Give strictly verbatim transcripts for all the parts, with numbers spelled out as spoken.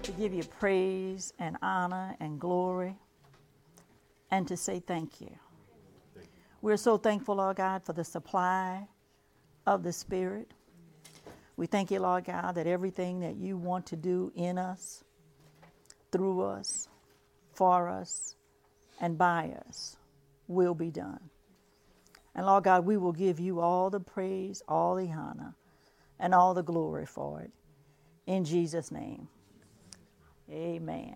to give you praise and honor and glory and to say thank you. Thank you. We're so thankful, Lord God, for the supply of the Spirit. We thank you, Lord God, that everything that you want to do in us, through us, for us, and by us will be done. And Lord God, we will give you all the praise, all the honor, and all the glory for it. In Jesus' name. Amen.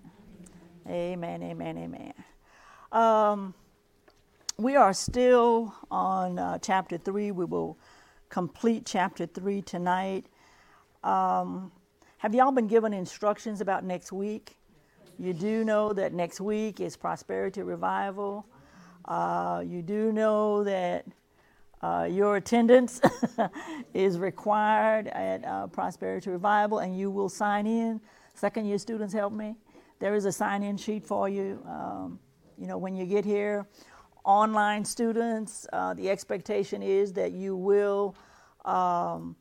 Amen, amen, amen. Um, we are still on uh, chapter three. We will complete chapter three tonight. Um, have y'all been given instructions about next week? You do know that next week is Prosperity Revival. Uh, you do know that uh, your attendance is required at uh, Prosperity Revival, and you will sign in. Second year students, help me. There is a sign-in sheet for you. Um, you know, when you get here, online students, uh, the expectation is that you will um,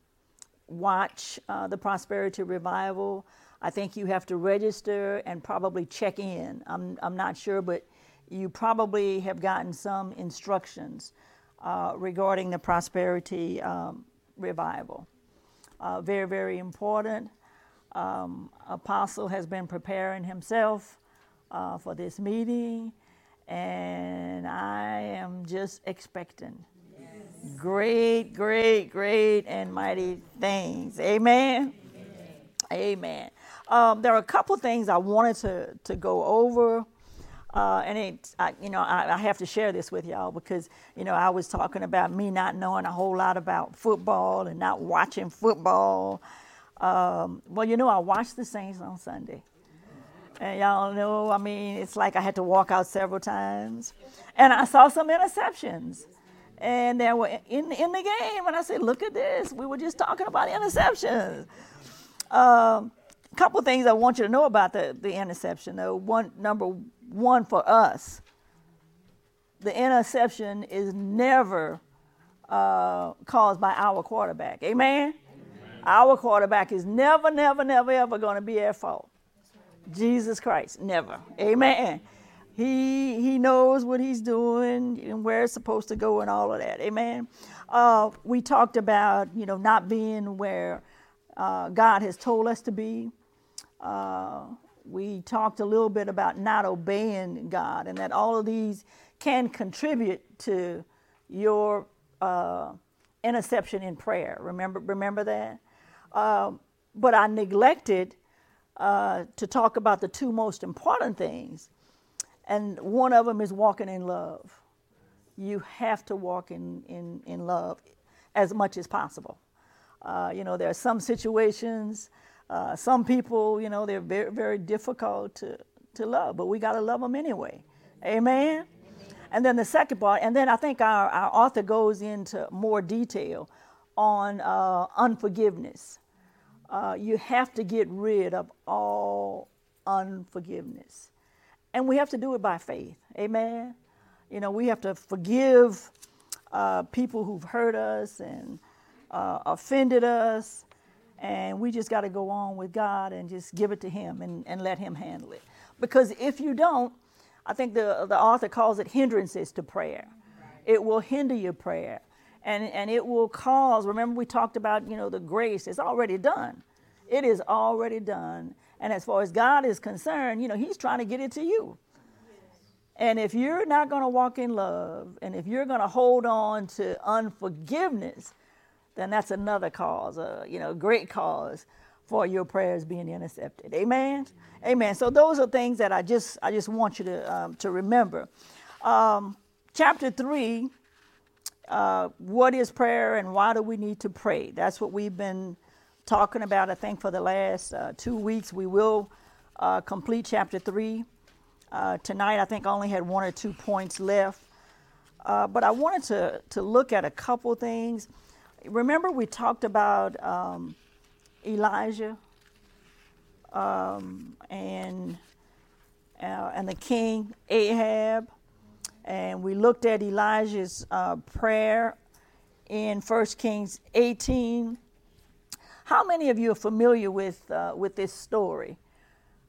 watch uh, the Prosperity Revival. I think you have to register and probably check in. I'm I'm not sure, but you probably have gotten some instructions uh, regarding the Prosperity um, Revival. Uh, very, very important. Um, Apostle has been preparing himself uh, for this meeting, and I am just expecting yes. great, great, great, and mighty things. Amen. Amen. Amen. Um, there are a couple things I wanted to to go over, uh, and it, I, you know, I, I have to share this with y'all because you know I was talking about me not knowing a whole lot about football and not watching football. Um, well, you know, I watched the Saints on Sunday. And y'all know, I mean, it's like I had to walk out several times. And I saw some interceptions. And they were in, in the game. And I said, look at this. We were just talking about interceptions. Um, a couple things I want you to know about the, the interception, though. One, number one for us, the interception is never uh, caused by our quarterback. Amen? Our quarterback is never, never, never, ever going to be at fault. Jesus Christ, never. Amen. He he knows what he's doing and where it's supposed to go and all of that. Amen. Uh, we talked about, you know, not being where uh, God has told us to be. Uh, we talked a little bit about not obeying God and that all of these can contribute to your uh, interception in prayer. Remember, remember that? Uh, but I neglected uh, to talk about the two most important things. And one of them is walking in love. You have to walk in, in, in love as much as possible. Uh, you know, there are some situations, uh, some people, you know, they're very, very difficult to, to love, but we got to love them anyway. Amen? Amen? And then the second part, and then I think our, our author goes into more detail on uh, unforgiveness. Uh, you have to get rid of all unforgiveness. And we have to do it by faith. Amen? You know, we have to forgive uh, people who've hurt us and uh, offended us. And we just got to go on with God and just give it to him and, and let him handle it. Because if you don't, I think the, the author calls it hindrances to prayer. It will hinder your prayer. And, and it will cause, remember we talked about, you know, the grace. It's already done. It is already done. And as far as God is concerned, you know, he's trying to get it to you. And if you're not going to walk in love, and if you're going to hold on to unforgiveness, then that's another cause, a you know, great cause for your prayers being intercepted. Amen? Amen. So those are things that I just I just want you to um, to remember. Um, chapter three, uh, what is prayer and why do we need to pray? That's what we've been talking about, I think, for the last uh, two weeks. We will uh, complete chapter three. Uh, tonight, I think I only had one or two points left. Uh, but I wanted to, to look at a couple things. Remember we talked about um, Elijah um, and, uh, and the king Ahab. And we looked at Elijah's uh, prayer in First Kings eighteen. How many of you are familiar with uh, with this story?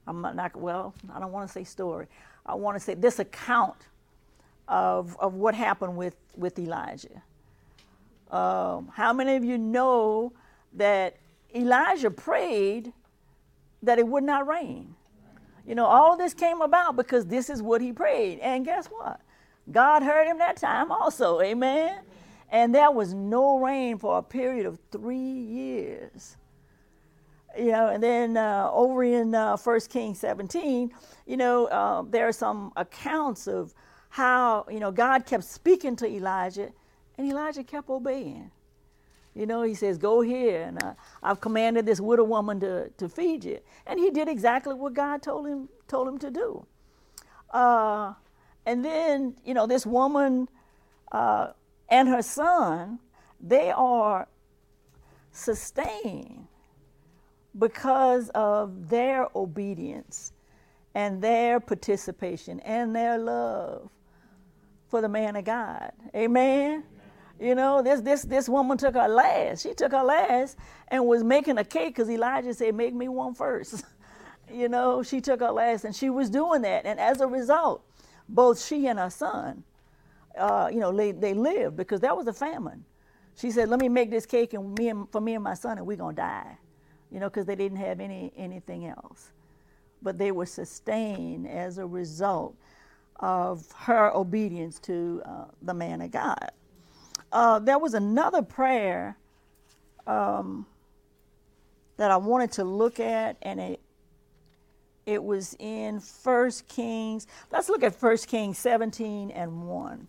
I'm not, well, I don't want to say story. I want to say this account of, of what happened with, with Elijah. Um, how many of you know that Elijah prayed that it would not rain? You know, all of this came about because this is what he prayed. And guess what? God heard him that time also, amen? And there was no rain for a period of three years. You know, and then uh, over in uh, First Kings seventeen, you know, uh, there are some accounts of how, you know, God kept speaking to Elijah, and Elijah kept obeying. You know, he says, go here, and uh, I've commanded this widow woman to, to feed you. And he did exactly what God told him told him to do. Uh, and then, you know, this woman uh, and her son, they are sustained because of their obedience and their participation and their love for the man of God. Amen? You know, this this this woman took her last. She took her last and was making a cake because Elijah said, make me one first. You know, she took her last and she was doing that. And as a result, both she and her son, uh, you know, they, they lived because that was a famine. She said, let me make this cake and me and, for me and my son, and we're going to die. You know, because they didn't have any anything else. But they were sustained as a result of her obedience to uh, the man of God. Uh, there was another prayer um, that I wanted to look at, and it it was in First Kings. Let's look at First Kings seventeen and one.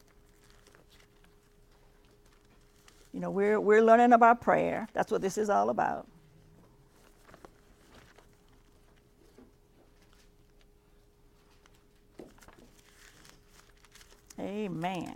You know, we're we're learning about prayer. That's what this is all about. Amen.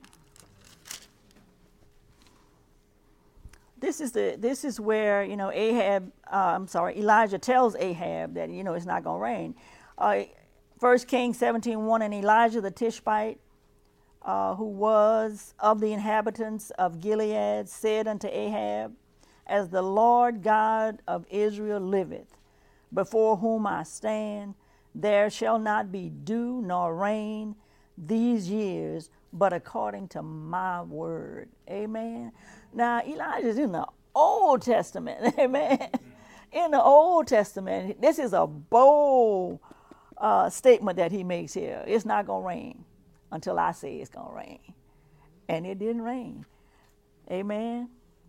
This is the this is where, you know, Ahab, uh, I'm sorry, Elijah tells Ahab that, you know, it's not going to rain. Uh, First Kings seventeen one, and Elijah the Tishbite, uh, who was of the inhabitants of Gilead, said unto Ahab, as the Lord God of Israel liveth, before whom I stand, there shall not be dew nor rain these years, but according to my word. Amen. Now, Elijah's in the Old Testament. Amen. In the Old Testament, this is a bold uh, statement that he makes here. It's not going to rain until I say it's going to rain. And it didn't rain. Amen.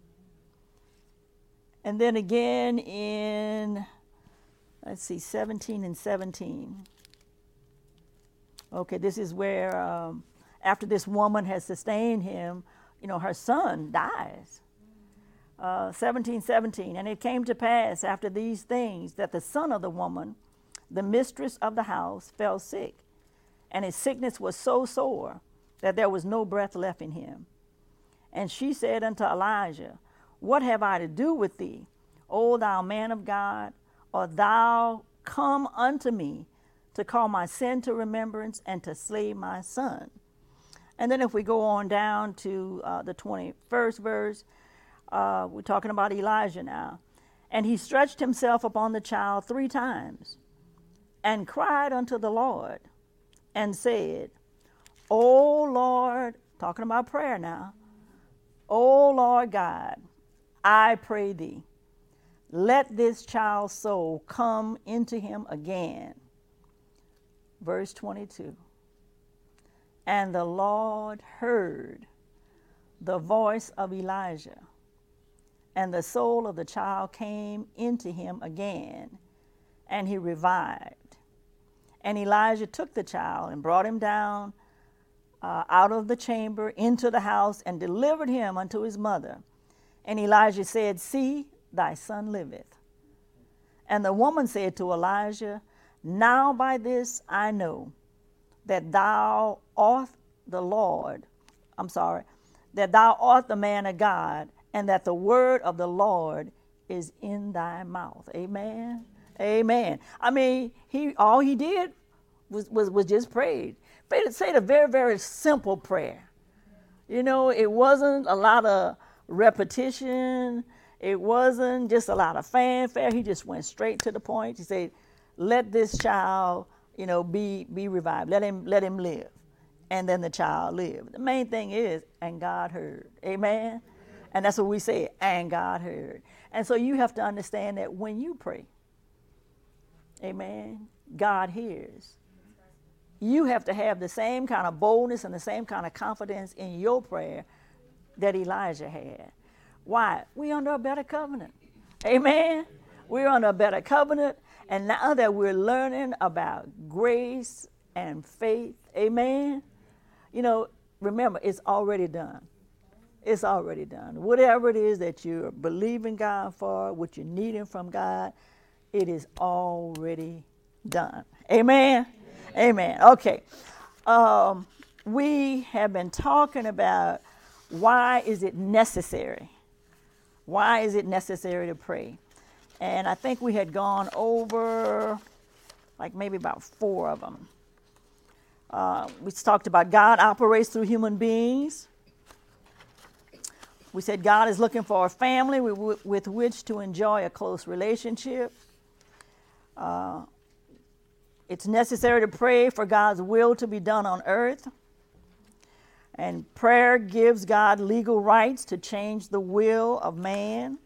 And then again in, let's see, seventeen and seventeen. Okay, this is where um, after this woman has sustained him, you know, her son dies. Uh, seventeen seventeen, and it came to pass after these things that the son of the woman, the mistress of the house, fell sick, and his sickness was so sore that there was no breath left in him. And she said unto Elijah, what have I to do with thee, O thou man of God? Or thou come unto me to call my sin to remembrance and to slay my son? And then if we go on down to uh, the twenty-first verse, uh, we're talking about Elijah now. And he stretched himself upon the child three times and cried unto the Lord and said, O Lord, talking about prayer now, O Lord God, I pray thee, let this child's soul come into him again. Verse twenty-two. And the Lord heard the voice of Elijah, and the soul of the child came into him again, and he revived. And Elijah took the child and brought him down uh, out of the chamber into the house and delivered him unto his mother. And Elijah said, see, thy son liveth. And the woman said to Elijah, now by this I know that thou art the Lord, I'm sorry, that thou art the man of God, and that the word of the Lord is in thy mouth. Amen. Amen. I mean, he all he did was was, was just prayed. Prayed said a very, very simple prayer. You know, it wasn't a lot of repetition. It wasn't just a lot of fanfare. He just went straight to the point. He said, let this child, you know, be be revived. Let him let him live. And then the child lived. The main thing is, and God heard. Amen? And that's what we say, and God heard. And so you have to understand that when you pray, amen, God hears. You have to have the same kind of boldness and the same kind of confidence in your prayer that Elijah had. Why? We're under a better covenant. Amen? We're under a better covenant. And now that we're learning about grace and faith, amen, you know, remember, it's already done. It's already done. Whatever it is that you're believing God for, what you're needing from God, it is already done. Amen? Amen. Amen. Okay. Um, we have been talking about why is it necessary? Why is it necessary to pray? And I think we had gone over like maybe about four of them. Uh, we talked about God operates through human beings. We said God is looking for a family with, with which to enjoy a close relationship. Uh, it's necessary to pray for God's will to be done on earth. And prayer gives God legal rights to change the will of man.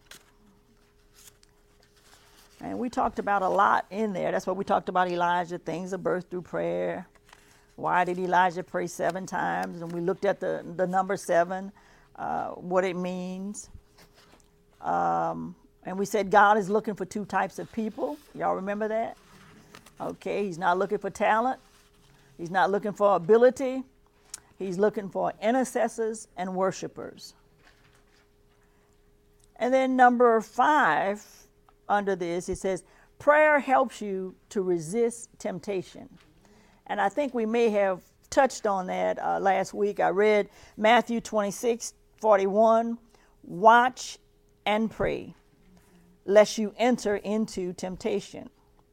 And we talked about a lot in there. That's what we talked about Elijah, things are birthed through prayer. Why did Elijah pray seven times? And we looked at the, the number seven, uh, what it means. Um, and we said God is looking for two types of people. Y'all remember that? Okay, he's not looking for talent. He's not looking for ability. He's looking for intercessors and worshipers. And then number five, under this, it says, prayer helps you to resist temptation. And I think we may have touched on that uh, last week. I read Matthew twenty-six forty-one, watch and pray, lest you enter into temptation.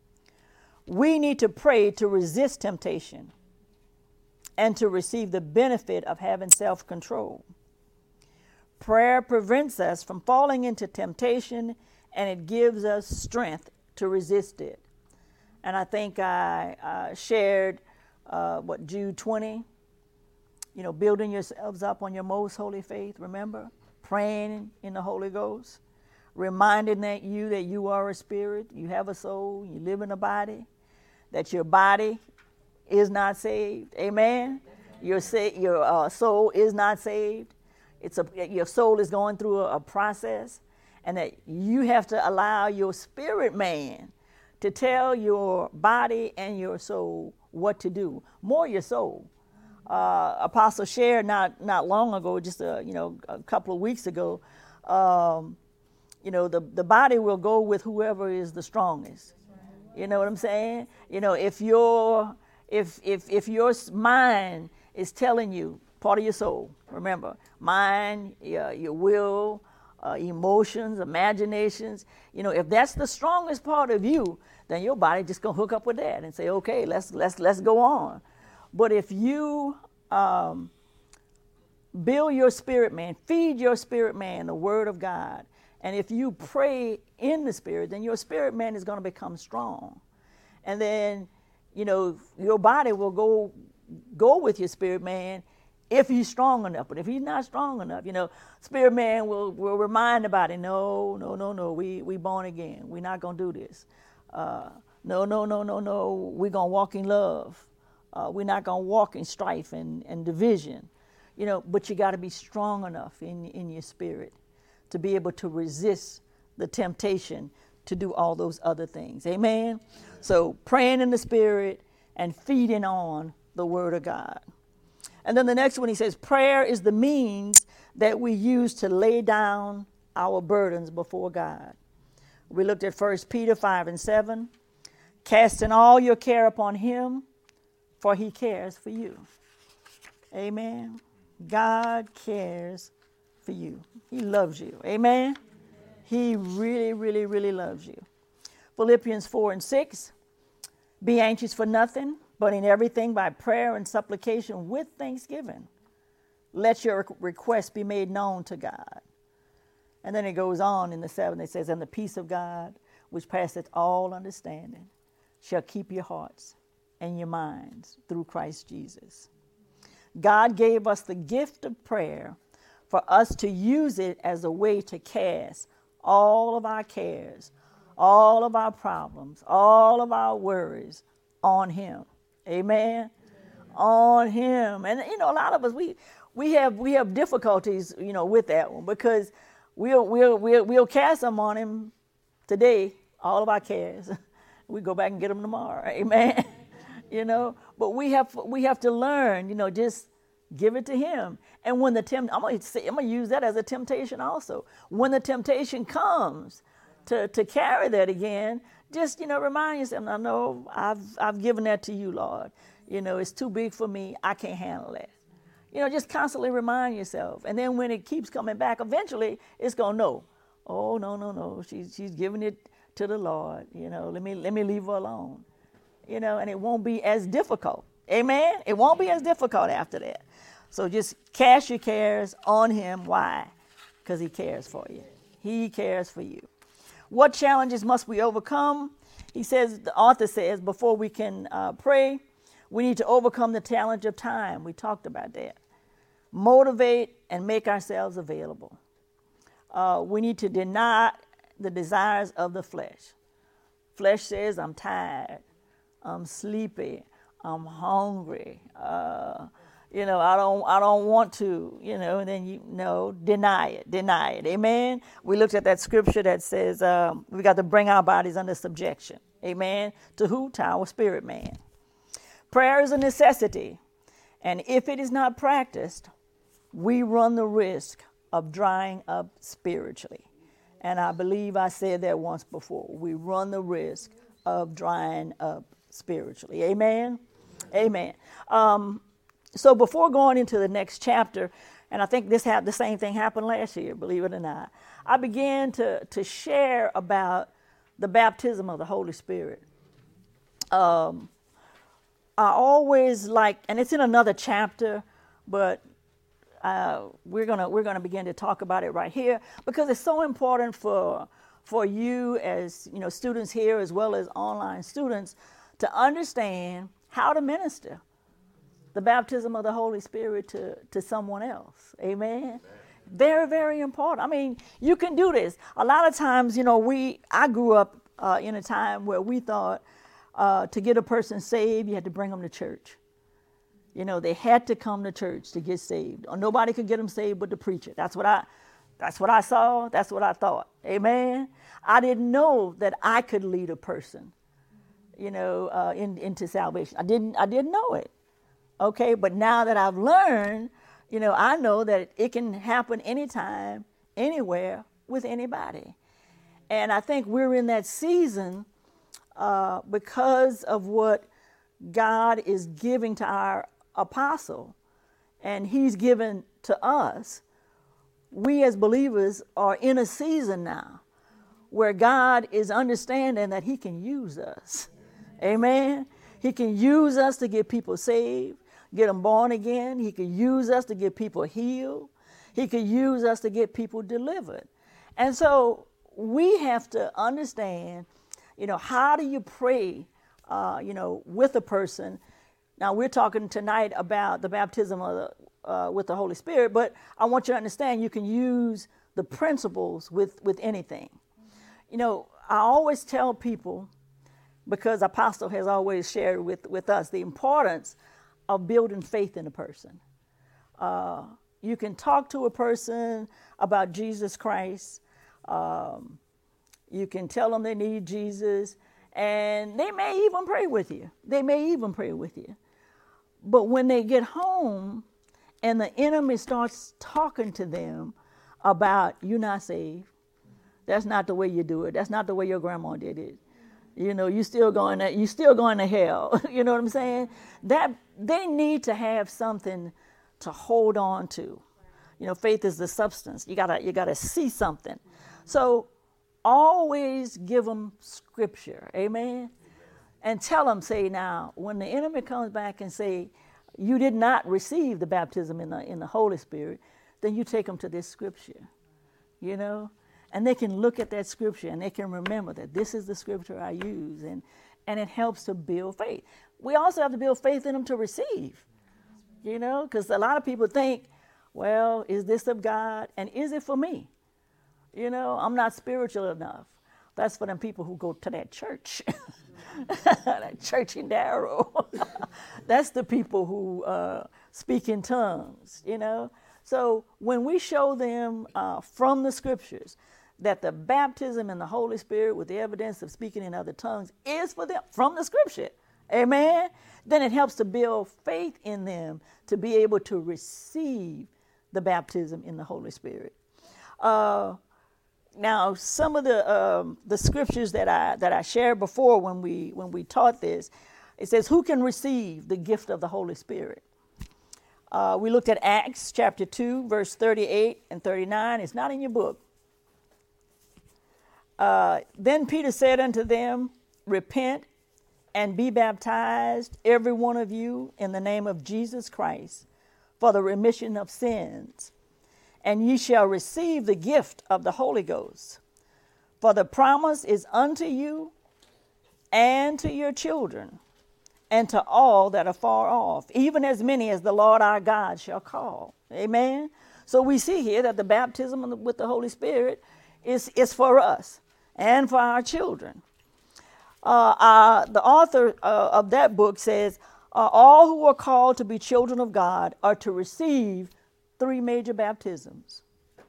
We need to pray to resist temptation and to receive the benefit of having self-control. Prayer prevents us from falling into temptation, and it gives us strength to resist it. And I think I uh, shared, uh, what, Jude twenty, you know, building yourselves up on your most holy faith, remember? Praying in the Holy Ghost, reminding that you that you are a spirit, you have a soul, you live in a body, that your body is not saved. Amen? Your, sa- your uh, soul is not saved. It's a, your soul is going through a, a process, and that you have to allow your spirit man to tell your body and your soul what to do. More your soul. Uh, Apostle shared not not long ago, just a, you know a couple of weeks ago. Um, you know the the body will go with whoever is the strongest. You know what I'm saying? You know if your if if if your mind is telling you, part of your soul. Remember, mind, your, your will, uh, emotions, imaginations. You know, if that's the strongest part of you, then your body just gonna hook up with that and say, okay, let's let's let's go on. But if you um, build your spirit man, feed your spirit man the word of God, and if you pray in the spirit, then your spirit man is going to become strong. And then, you know, your body will go go with your spirit man if he's strong enough. But if he's not strong enough, you know, spirit man will, will remind the body, no, no, no, no, we we born again. We're not going to do this. Uh, no, no, no, no, no, we're going to walk in love. Uh, we're not going to walk in strife and, and division. You know, but you got to be strong enough in, in your spirit to be able to resist the temptation to do all those other things. Amen? So praying in the spirit and feeding on the word of God. And then the next one, he says, prayer is the means that we use to lay down our burdens before God. We looked at First Peter five and seven, casting all your care upon him, for he cares for you. Amen. God cares for you. He loves you. Amen. He really, really, really loves you. Philippians four and six, be anxious for nothing, but in everything by prayer and supplication with thanksgiving, let your requests be made known to God. And then it goes on in the seven, it says, and the peace of God, which passeth all understanding, shall keep your hearts and your minds through Christ Jesus. God gave us the gift of prayer for us to use it as a way to cast all of our cares, all of our problems, all of our worries on him. Amen. Amen. On him. And you know, a lot of us, we we have we have difficulties, you know, with that one, because we'll we'll we'll, we'll cast them on him today, all of our cares. We go back and get them tomorrow. Amen. You know, but we have we have to learn, you know, just give it to him. And when the temp, I'm gonna say, I'm gonna use that as a temptation also. When the temptation comes to to carry that again, just, you know, remind yourself, I know I've I've given that to you, Lord. You know, it's too big for me. I can't handle that. You know, just constantly remind yourself. And then when it keeps coming back, eventually it's gonna know. Oh no no no, she's she's giving it to the Lord. You know, let me let me leave her alone. You know, and it won't be as difficult. Amen? It won't be as difficult after that. So just cast your cares on him. Why? Because he cares for you. He cares for you. What challenges must we overcome? He says, the author says, before we can uh, pray, we need to overcome the challenge of time. We talked about that. Motivate and make ourselves available. Uh, we need to deny the desires of the flesh. Flesh says, I'm tired. I'm sleepy, I'm hungry, uh, you know, I don't I don't want to, you know, and then you know, deny it, deny it, amen? We looked at that scripture that says um, we got to bring our bodies under subjection, amen? To who? To our spirit man. Prayer is a necessity, and if it is not practiced, we run the risk of drying up spiritually. And I believe I said that once before. We run the risk of drying up spiritually. Amen? Amen. Um, so before going into the next chapter, and I think this had the same thing happened last year, believe it or not, I began to, to share about the baptism of the Holy Spirit. Um, I always like, and it's in another chapter, but uh, we're gonna we're gonna begin to talk about it right here, because it's so important for for you as, you know, students here as well as online students to understand how to minister the baptism of the Holy Spirit to, to someone else. Amen? Amen. Very, very important. I mean, you can do this. A lot of times, you know, we, I grew up uh, in a time where we thought uh, to get a person saved, you had to bring them to church. You know, they had to come to church to get saved. Or nobody could get them saved but the preacher. That's what I, that's what I saw. That's what I thought. Amen? I didn't know that I could lead a person, you know, uh, in, into salvation. I didn't, I didn't know it. Okay. But now that I've learned, you know, I know that it can happen anytime, anywhere, with anybody. And I think we're in that season uh, because of what God is giving to our apostle, and he's given to us. We as believers are in a season now where God is understanding that he can use us. Amen. He can use us to get people saved, get them born again. He can use us to get people healed. He can use us to get people delivered. And so we have to understand, you know, how do you pray, uh, you know, with a person? Now, we're talking tonight about the baptism of the, uh, with the Holy Spirit, but I want you to understand you can use the principles with, with anything. You know, I always tell people, because Apostle has always shared with, with us the importance of building faith in a person. Uh, you can talk to a person about Jesus Christ. Um, you can tell them they need Jesus, and they may even pray with you. They may even pray with you. But when they get home and the enemy starts talking to them about, you're not saved, that's not the way you do it, that's not the way your grandma did it, you know, you still going to, you still going to hell. You know what I'm saying? That they need to have something to hold on to. You know, faith is the substance. You gotta you gotta see something. So always give them scripture, amen. And tell them, say, now, when the enemy comes back and say you did not receive the baptism in the in the Holy Spirit, then you take them to this scripture, you know. And they can look at that scripture and they can remember that this is the scripture I use, and and it helps to build faith. We also have to build faith in them to receive, you know, because a lot of people think, well, is this of God? And is it for me? You know, I'm not spiritual enough. That's for them people who go to that church, that church in Darrow. That's the people who uh, speak in tongues, you know. So when we show them uh, from the scriptures that the baptism in the Holy Spirit with the evidence of speaking in other tongues is for them from the scripture, amen, then it helps to build faith in them to be able to receive the baptism in the Holy Spirit. Uh, now, some of the um, the scriptures that I that I shared before when we when we taught this, it says, "Who can receive the gift of the Holy Spirit?" Uh, we looked at Acts chapter two, verse thirty-eight and thirty-nine. It's not in your book. Uh, then Peter said unto them, "Repent and be baptized, every one of you, in the name of Jesus Christ, for the remission of sins. And ye shall receive the gift of the Holy Ghost. For the promise is unto you and to your children, and to all that are far off, even as many as the Lord our God shall call." Amen. So we see here that the baptism with the Holy Spirit is, is for us and for our children. Uh, uh, the author uh, of that book says, uh, all who are called to be children of God are to receive three major baptisms.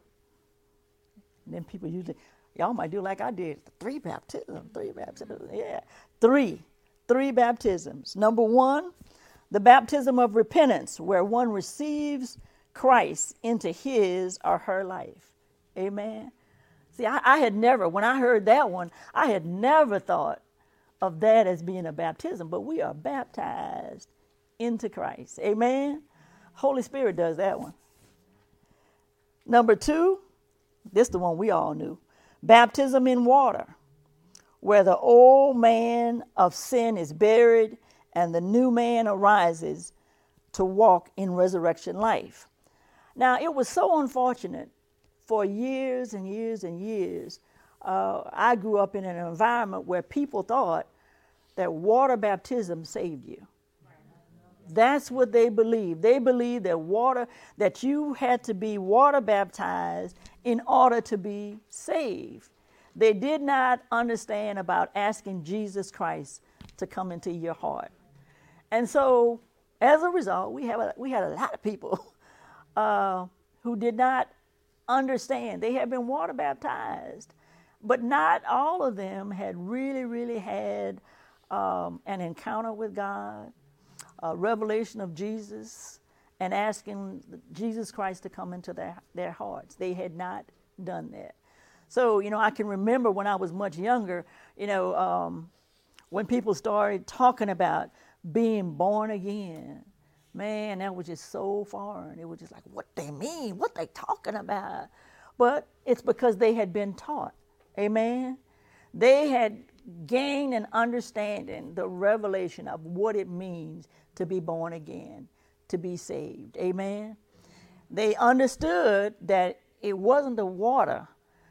And then people usually, y'all might do like I did, three baptisms, three baptisms, yeah, three, three baptisms. Number one, the baptism of repentance, where one receives Christ into his or her life. Amen. See, I, I had never, when I heard that one, I had never thought of that as being a baptism, but we are baptized into Christ. Amen. Holy Spirit does that one. Number two, this is the one we all knew, baptism in water, where the old man of sin is buried and the new man arises to walk in resurrection life. Now, it was so unfortunate for years and years and years. Uh, I grew up in an environment where people thought that water baptism saved you. That's what they believed. They believed that water, that you had to be water baptized in order to be saved. They did not understand about asking Jesus Christ to come into your heart. And so, as a result, we have a, we had a lot of people uh, who did not understand. They had been water baptized, but not all of them had really, really had um, an encounter with God, a revelation of Jesus, and asking Jesus Christ to come into their, their hearts. They had not done that. So, you know, I can remember when I was much younger, you know, um, when people started talking about being born again, man, that was just so foreign. It was just like, what they mean, what they talking about. But it's because they had been taught, amen? They had gained an understanding, the revelation of what it means to be born again, to be saved, amen? They understood that it wasn't the water.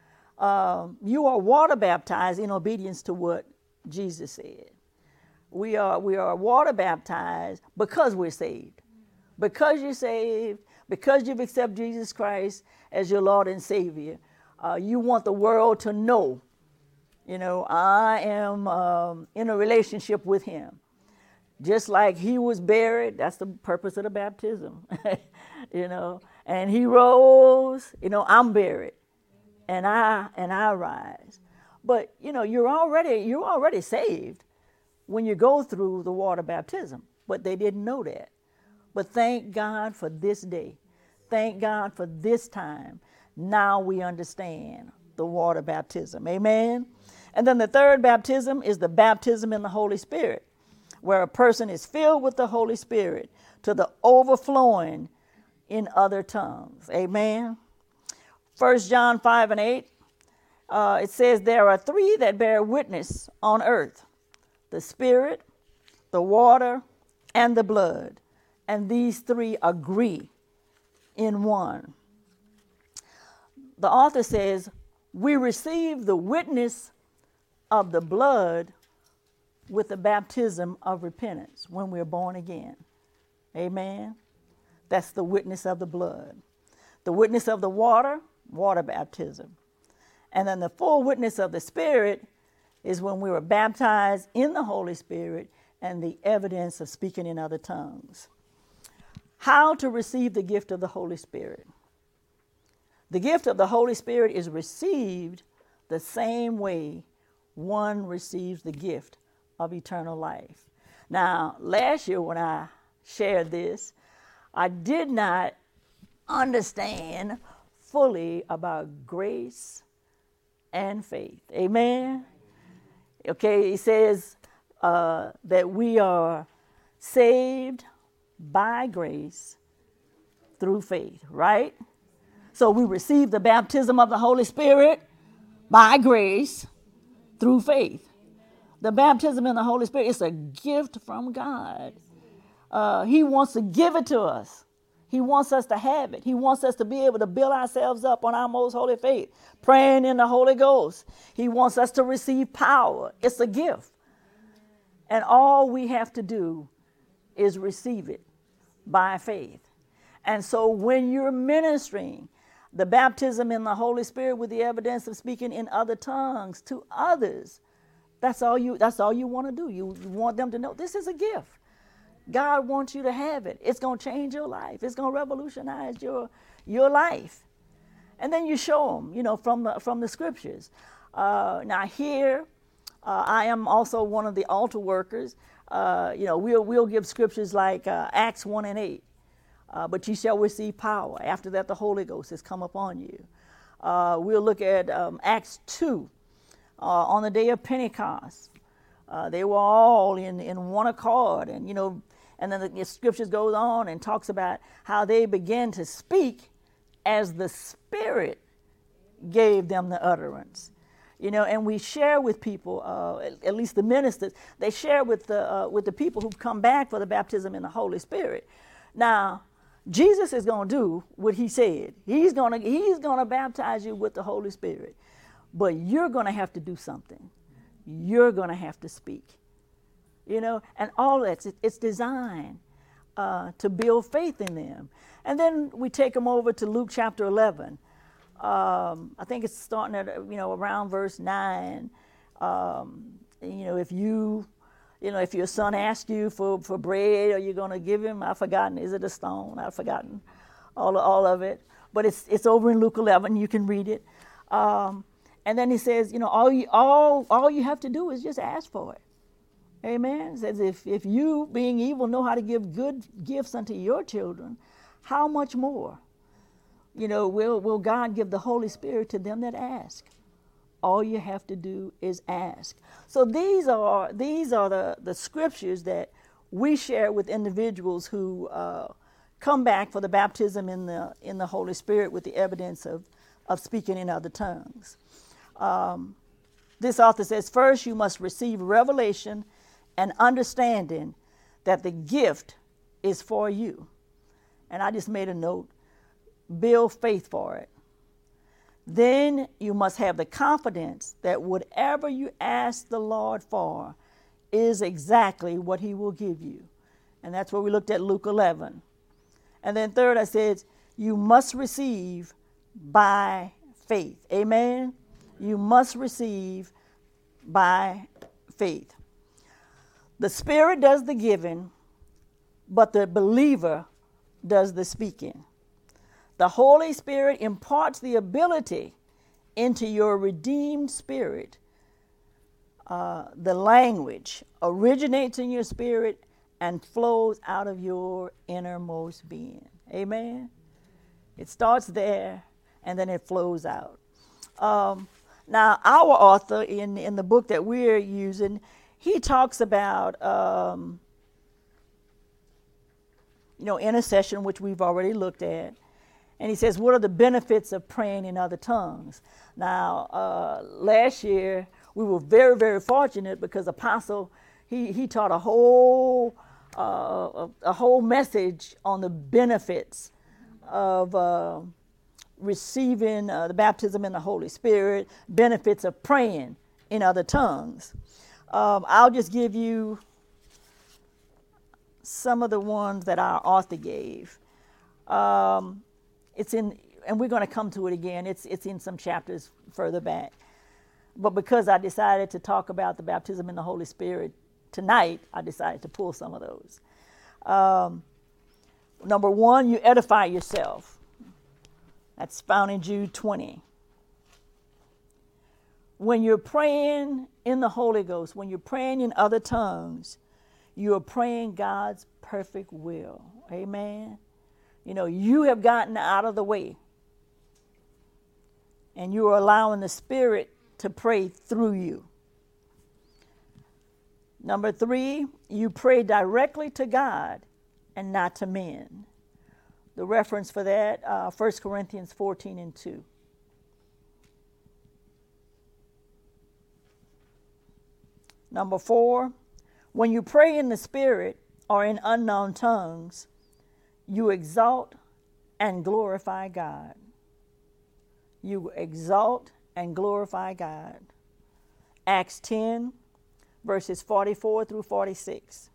Um, you are water baptized in obedience to what Jesus said. We are we are water baptized because we're saved. Because you're saved, because you've accepted Jesus Christ as your Lord and Savior, uh, you want the world to know, you know, I am um, in a relationship with him. Just like he was buried, that's the purpose of the baptism, you know, and he rose, you know, I'm buried. And I and I rise. But you know, you're already you're already saved when you go through the water baptism. But they didn't know that. But thank God for this day. Thank God for this time. Now we understand the water baptism. Amen. And then the third baptism is the baptism in the Holy Spirit, where a person is filled with the Holy Spirit to the overflowing in other tongues. Amen. First John five and eight, uh, it says, there are three that bear witness on earth, the Spirit, the water, and the blood. And these three agree in one. The author says, we receive the witness of the blood with the baptism of repentance when we're born again. Amen. That's the witness of the blood. The witness of the water, water baptism. And then the full witness of the Spirit is when we were baptized in the Holy Spirit and the evidence of speaking in other tongues. How to receive the gift of the Holy Spirit. The gift of the Holy Spirit is received the same way one receives the gift of eternal life. Now, last year when I shared this, I did not understand fully about grace and faith. Amen? Okay, it says uh, that we are saved by grace through faith, right? So we receive the baptism of the Holy Spirit by grace through faith. The baptism in the Holy Spirit is a gift from God. Uh, he wants to give it to us. He wants us to have it. He wants us to be able to build ourselves up on our most holy faith, praying in the Holy Ghost. He wants us to receive power. It's a gift. And all we have to do is receive it by faith. And so when you're ministering the baptism in the Holy Spirit with the evidence of speaking in other tongues to others, that's all you that's all you want to do. You want them to know this is a gift. God wants you to have it. It's going to change your life. It's going to revolutionize your your life. And then you show them, you know, from the, from the scriptures. Uh, now here, uh, I am also one of the altar workers. Uh, you know, we'll we'll give scriptures like uh, Acts one and eight. Uh, but ye shall receive power. After that, the Holy Ghost has come upon you. Uh, we'll look at um, Acts two. Uh, on the day of Pentecost, uh, they were all in, in one accord. And, you know, and then the, the scriptures goes on and talks about how they began to speak as the Spirit gave them the utterance. You know, and we share with people, uh, at, at least the ministers, they share with the, uh, with the people who've come back for the baptism in the Holy Spirit. Now, Jesus is going to do what he said. He's going to he's going to baptize you with the Holy Spirit. But you're going to have to do something. You're going to have to speak. You know, and all that's, it, it's designed uh, to build faith in them. And then we take them over to Luke chapter eleven. Um, I think it's starting at, you know, around verse nine. Um, you know, if you, you know, if your son asks you for, for bread, are you going to give him? I've forgotten. Is it a stone? I've forgotten all, all of it. But it's it's over in Luke eleven. You can read it. Um, And then he says, you know, all you all all you have to do is just ask for it. Amen. It says, if, if you, being evil, know how to give good gifts unto your children, how much more, you know, will, will God give the Holy Spirit to them that ask? All you have to do is ask. So these are these are the, the scriptures that we share with individuals who uh, come back for the baptism in the in the Holy Spirit with the evidence of, of speaking in other tongues. Um, this author says, first you must receive revelation and understanding that the gift is for you. And I just made a note, build faith for it. Then you must have the confidence that whatever you ask the Lord for is exactly what he will give you. And that's where we looked at Luke eleven. And then third, I said, you must receive by faith. Amen. You must receive by faith. The Spirit does the giving, but the believer does the speaking. The Holy Spirit imparts the ability into your redeemed spirit. Uh, the language originates in your spirit and flows out of your innermost being. Amen? It starts there, and then it flows out. Um, Now, our author in, in the book that we're using, he talks about, um, you know, intercession, which we've already looked at. And he says, what are the benefits of praying in other tongues? Now, uh, last year, we were very, very fortunate because Apostle, he, he taught a whole, uh, a, a whole message on the benefits of uh, receiving uh, the baptism in the Holy Spirit, benefits of praying in other tongues. Um, I'll just give you some of the ones that our author gave. Um, it's in, and we're going to come to it again. It's it's in some chapters further back. But because I decided to talk about the baptism in the Holy Spirit tonight, I decided to pull some of those. Um, number one, you edify yourself. That's found in Jude twenty. When you're praying in the Holy Ghost, when you're praying in other tongues, you are praying God's perfect will. Amen. You know, you have gotten out of the way. And you are allowing the Spirit to pray through you. Number three, you pray directly to God and not to men. The reference for that, uh, First Corinthians fourteen and two. Number four, when you pray in the Spirit or in unknown tongues, you exalt and glorify God. You exalt and glorify God. Acts ten, verses forty-four through forty-six.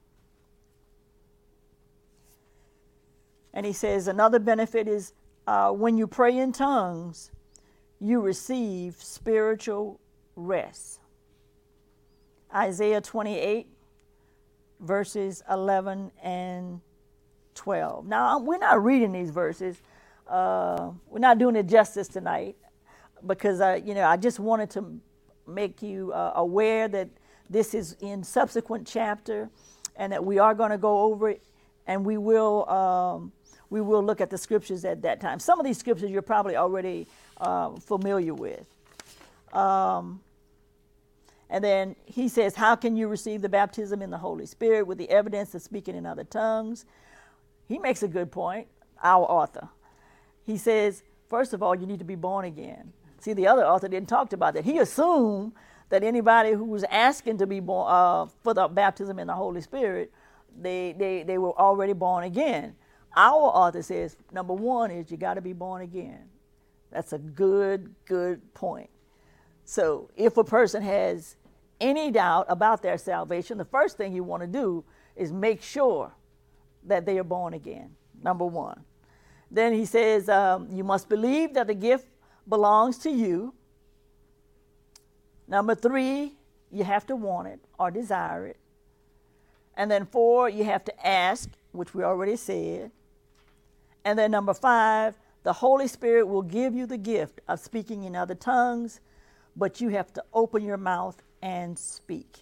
And he says another benefit is uh, when you pray in tongues, you receive spiritual rest. Isaiah twenty-eight, verses eleven and twelve. Now, we're not reading these verses. Uh, we're not doing it justice tonight because, uh, you know, I just wanted to make you uh, aware that this is in subsequent chapter and that we are going to go over it, and we will um, we will look at the scriptures at that time. Some of these scriptures you're probably already uh, familiar with. Um, And then he says, how can you receive the baptism in the Holy Spirit with the evidence of speaking in other tongues? He makes a good point, our author. He says, first of all, you need to be born again. See, the other author didn't talk about that. He assumed that anybody who was asking to be born uh, for the baptism in the Holy Spirit, they, they, they were already born again. Our author says, number one is you got to be born again. That's a good, good point. So if a person has any doubt about their salvation, the first thing you want to do is make sure that they are born again, number one. Then he says um, you must believe that the gift belongs to you. Number three, you have to want it or desire it. And then four, you have to ask, which we already said. And then number five, the Holy Spirit will give you the gift of speaking in other tongues, but you have to open your mouth and speak.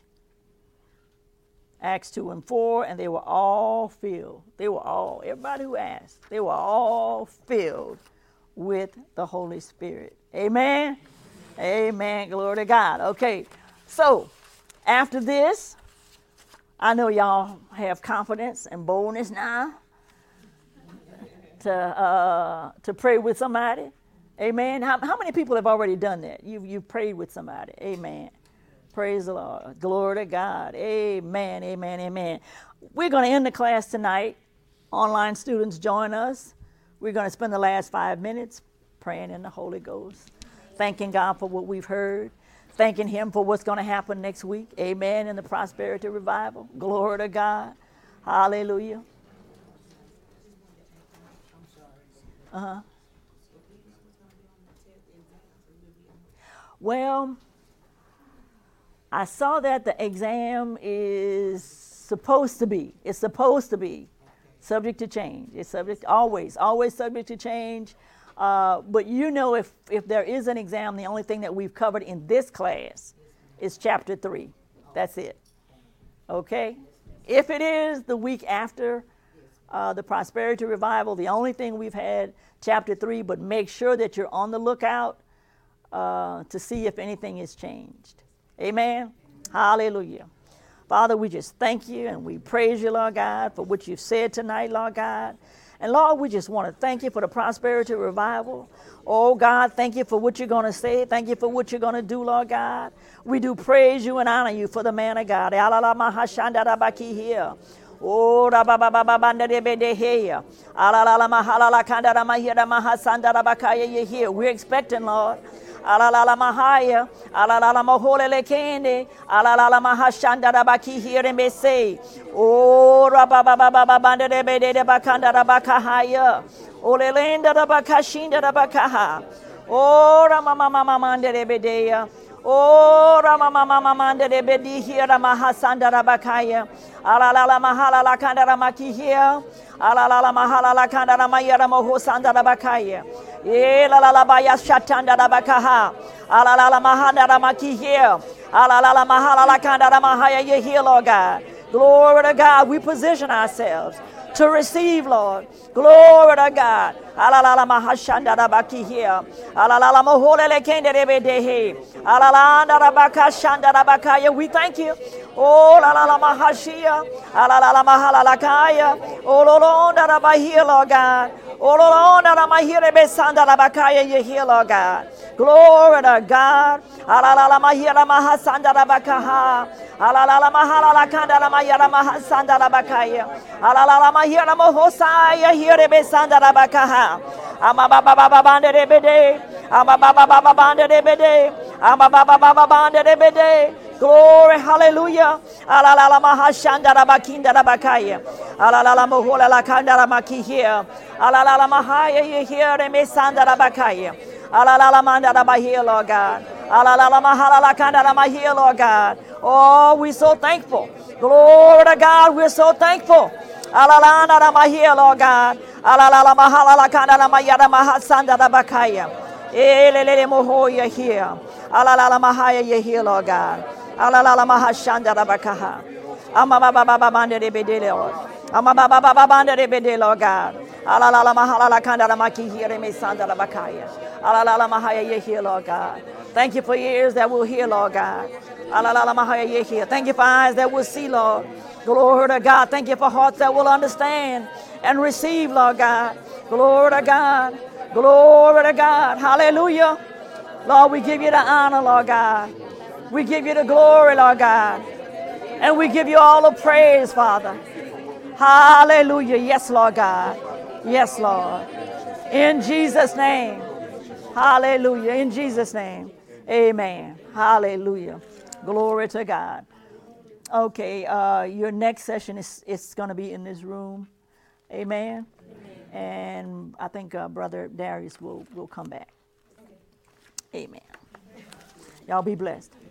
Acts two and four, and they were all filled. They were all, everybody who asked, they were all filled with the Holy Spirit. Amen? Amen. Glory to God. Okay, so after this, I know y'all have confidence and boldness now to uh, to pray with somebody. Amen. How, how many people have already done that? You've, you've prayed with somebody. Amen. Praise the Lord. Glory to God. Amen. Amen. Amen. We're going to end the class tonight. Online students, join us. We're going to spend the last five minutes praying in the Holy Ghost, thanking God for what we've heard, thanking Him for what's going to happen next week. Amen. In the prosperity revival. Glory to God. Hallelujah. Uh-huh. Well, I saw that the exam is supposed to be, it's supposed to be subject to change. It's subject, always, always subject to change. Uh, but you know, if, if there is an exam, the only thing that we've covered in this class is chapter three. That's it. Okay? If it is the week after uh, the prosperity revival, the only thing we've had chapter three, but make sure that you're on the lookout Uh, to see if anything has changed. Amen. Hallelujah. Father, we just thank you and we praise you, Lord God, for what you've said tonight, Lord God. And Lord, we just want to thank you for the prosperity revival. Oh God, thank you for what you're going to say. Thank you for what you're going to do, Lord God. We do praise you and honor you for the man of God. Oh, you're here. We're expecting, Lord. Alalala mahaya, alalala mahole lekende, alalala mahashanda rabaki here and say, oh, rabababa banda de bede de bakanda rabakahaya, olelenda rabakashinda rabakaha, oh, ramama mama de bedea. Oh, Rama Mama Manda de Bedi here, Mahasanda Rabakaya, Alala Mahala la Kandara Maki here, Alala Mahala la Kandara Mayara Mohosanda Rabakaya, Ela Baya Shatanda Rabakaha, Alala Mahanda Ramaki here, Alala Mahala la Kandara Mahaya, you here, Lord God. Glory to God, we position ourselves to receive, Lord. Glory to God. Alalala mahashanda rabaki here. Alalala moholele kende rebedehe. Alalanda rabaka shanda rabakaya. We thank you. Oh, lalala mahashia. Alalala mahalalakaya. Oh, lolonda rabahia, Lord God. Oh, lolonda rabahia besanda rabakaya. You here, Lord God. Glory to God. Alalala mahira mahasanda rabakaha. Alalala mahalalakanda ramayara mahasanda rabakaya. Alalala mahira mohosaya here besanda rabakaha. Ama baba baba bande de bede. Ama baba baba bande de bede. Ama baba baba bande de bede. Glory, hallelujah. Alalala mahashanda rabakinda rabakaya. Alalala mohola lakanda ramaki here. Alalala mahaya you here mesanda rabakaya. Alalala manda rabahia, Lord God. Alalala mahala lakanda ramahia, Lord God. Oh, we're so thankful. Glory to God, we're so thankful. Alalana ramahia, Lord God. Alalala mahala lakanda ramayada mahasanda rabakaya. Elelele mohoya here. Alalala mahaya you here, Lord God. Alalala mahashanda rabakaha. Ama baba baba bande de bede, Lord. Ama baba baba bande de bede, Lord God. Alalala mahala lakanda ramaki here me sanda rabakaya. Alalala mahaya you here, Lord God. Thank you for ears that will hear, Lord God. Alalala mahaya you here. Thank you for eyes that will see, Lord. Glory to God. Thank you for hearts that will understand and receive, Lord God. Glory to God. Glory to God. Hallelujah. Lord, we give you the honor, Lord God. We give you the glory, Lord God. And we give you all the praise, Father. Hallelujah. Yes, Lord God. Yes, Lord. In Jesus' name. Hallelujah. In Jesus' name. Amen. Hallelujah. Glory to God. Okay, uh, your next session is it's going to be in this room. Amen. Amen. And I think uh, Brother Darius will, will come back. Amen. Y'all be blessed.